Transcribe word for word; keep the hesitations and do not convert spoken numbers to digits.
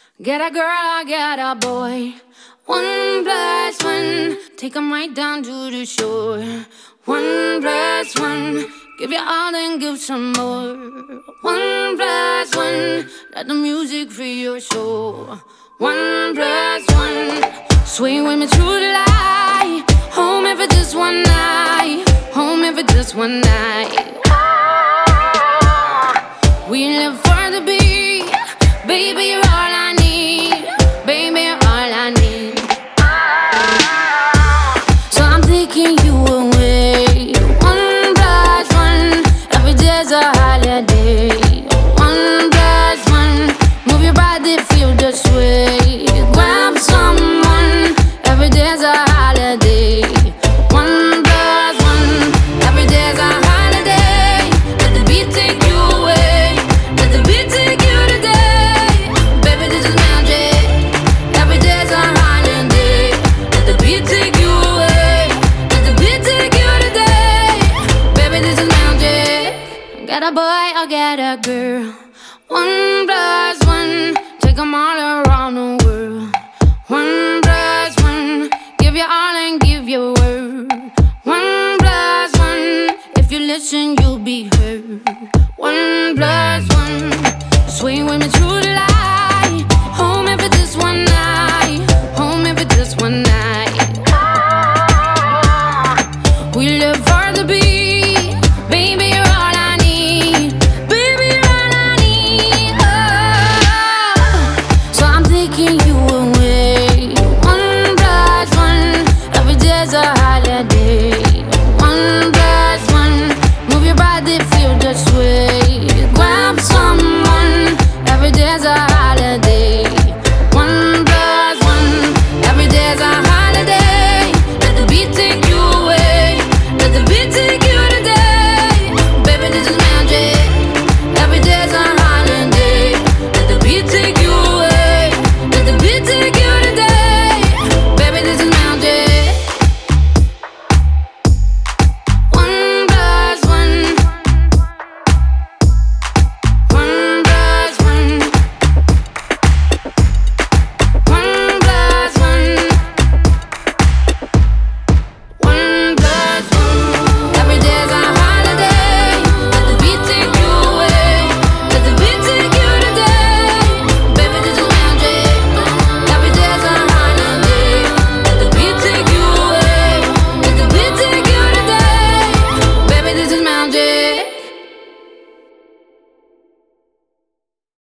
Get a girl, I get a boy. One plus one, take 'em right down to the shore. One plus one, give you all and give some more. One plus one, let the music free your soul. One plus one, swing with me through the light. Home if it's just one night. Home if it's just one night. We live for